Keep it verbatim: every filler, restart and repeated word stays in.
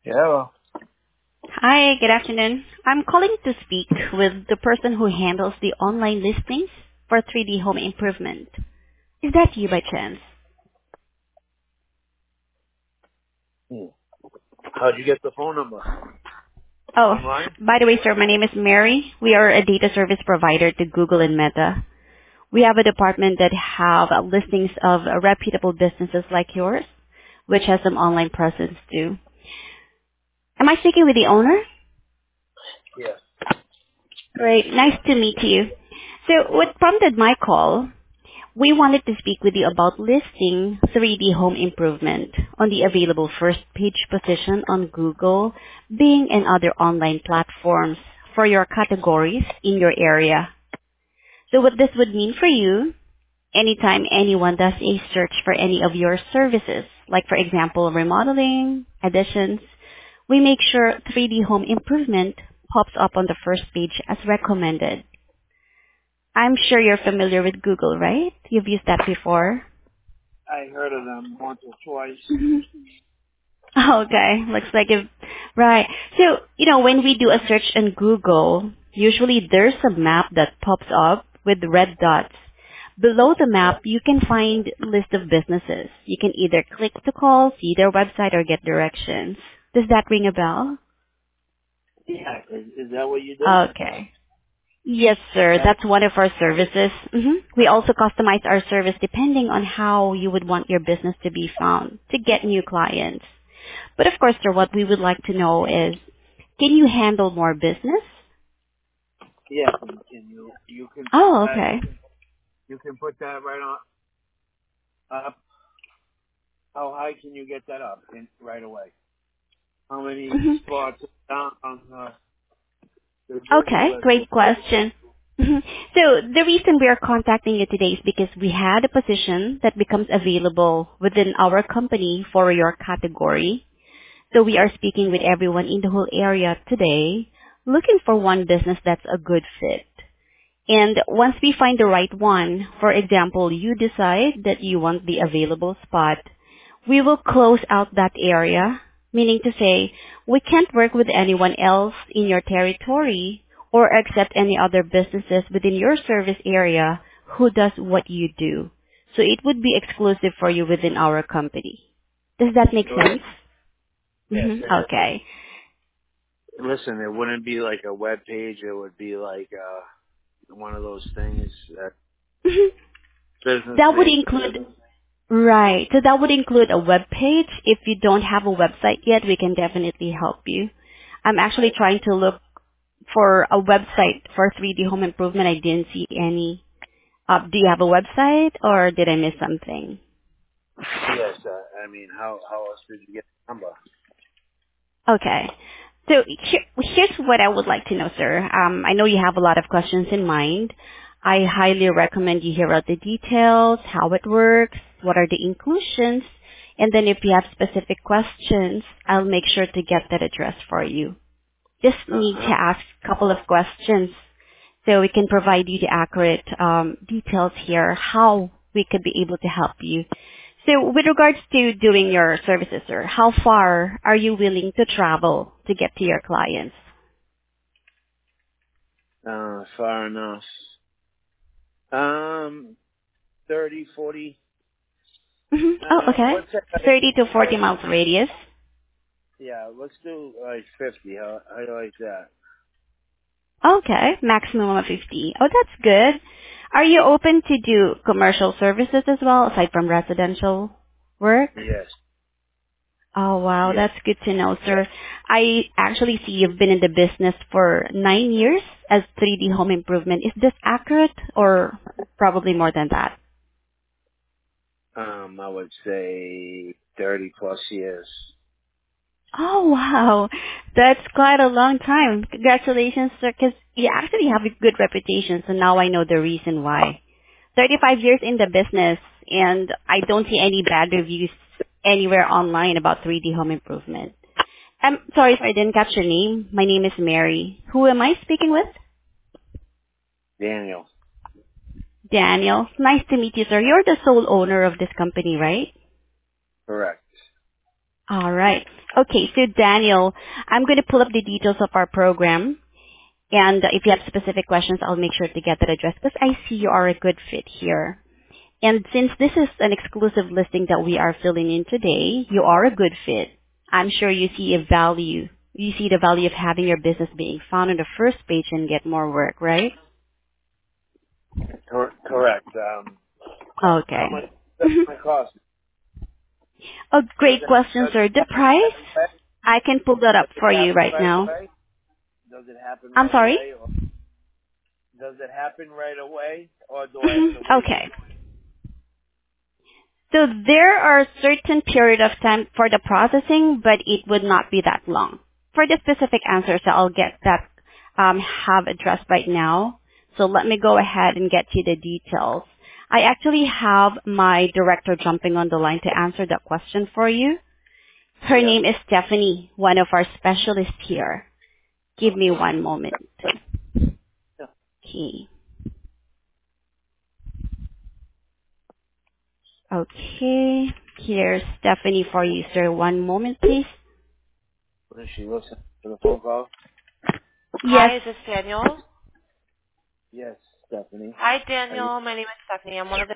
Yeah. Hi, good afternoon. I'm calling to speak with the person who handles the online listings for three D home improvement. Is that you by chance? Hmm. How'd you get the phone number? Oh, Online? by the way, sir, my name is Mary. We are a data service provider to Google and Meta. We have a department that have uh, listings of uh, reputable businesses like yours, which has some online presence too. Am I speaking with the owner? Yes. Great. Nice to meet you. So what prompted my call, we wanted to speak with you about listing three D home improvement on the available first page position on Google, Bing, and other online platforms for your categories in your area. So what this would mean for you, anytime anyone does a search for any of your services, like for example remodeling, additions, we make sure three D home improvement pops up on the first page as recommended. I'm sure you're familiar with Google, right? You've used that before. I heard of them once or twice. Mhm. Okay, looks like it. Right. So, you know, when we do a search in Google, usually there's a map that pops up with red dots. Below the Yeah. map, you can find list of businesses. You can either click to call, see their website, or get directions. Does that ring a bell? Yeah. Is, is that what you do? Okay. Yes, sir. Yeah. That's one of our services. hmm We also customize our service depending on how you would want your business to be found to get new clients. But of course, sir, what we would like to know is, can you handle more business? Yeah. Can, can you you can put Oh, that okay. you can you can put that right on up. How high can you get that up in, right away? How many hmm spots down on uh, the Google Okay, listing? great question. Mhm. So the reason we are contacting you today is because we had a position that becomes available within our company for your category. So we are speaking with everyone in the whole area today, looking for one business that's a good fit. And once we find the right one, for example, you decide that you want the available spot, we will close out that area, meaning to say we can't work with anyone else in your territory or accept any other businesses within your service area who does what you do. So it would be exclusive for you within our company. Does that make Right. sense? Yes. hmm And it, Okay. listen, it wouldn't be like a web page. It would be like uh, one of those things that Mhm. business That would name. include, right. So that would include a web page. If you don't have a website yet, we can definitely help you. I'm actually trying to look for a website for three D home improvement. I didn't see any. Uh, do you have a website or did I miss something? Yes, uh, I mean, how how else did you get the number? Okay. So here, here's what I would like to know, sir. Um, I know you have a lot of questions in mind. I highly recommend you hear out the details, how it works, what are the inclusions, and then if you have specific questions, I'll make sure to get that addressed for you. Just Uh need to huh. ask a couple of questions so we can provide you the accurate um, details here, how we could be able to help you. So with regards to doing your services, sir, how far are you willing to travel to get to your clients? Uh, far enough. Um, thirty, forty. hmm Oh, Uh, okay. what's that? thirty to forty Let's miles radius. yeah, let's do like fifty. How how do you like that? Okay, maximum of fifty. Oh, that's good. Are you open to do commercial services as well, aside from residential work? Yes. Oh wow, Yes. that's good to know, sir. I actually see you've been in the business for nine years as three D home improvement. Is this accurate or probably more than that? Um, I would say thirty plus years. Oh wow, that's quite a long time. Congratulations, sir, because you actually have a good reputation, so now I know the reason why. thirty-five years in the business, and I don't see any bad reviews anywhere online about three D home improvement. I'm sorry if I didn't catch your name. My name is Mary. Who am I speaking with? Daniel. Daniel. Nice to meet you, sir. You're the sole owner of this company, right? Correct. All right. Okay, so Daniel, I'm going to pull up the details of our program. And if you have specific questions, I'll make sure to get that addressed because I see you are a good fit here. And since this is an exclusive listing that we are filling in today, you are a good fit. I'm sure you see a value. You see the value of having your business being found on the first page and get more work, right? Cor- correct. Um, Okay. how much does Mhm. it cost? A Does great it, question, does sir. it The happen price, right away? I can pull that up Does it for you happen right right now. away? Does it happen I'm right sorry? away? Or does it happen right away? Or do I have Mhm. to wait? Okay. So there are certain period of time for the processing, but it would not be that long. For the specific answers, I'll get that um, have addressed right now. So let me go ahead and get you the details. I actually have my director jumping on the line to answer that question for you. Her Yes. name is Stephanie, one of our specialists here. Give me one moment. Yeah. Okay. Okay. Here's Stephanie for you, sir. One moment, please. Does she listen to the phone call? Yes. Hi, is this Daniel? Yes, Stephanie. Hi, Are you? Daniel. My name is Stephanie. I'm one of the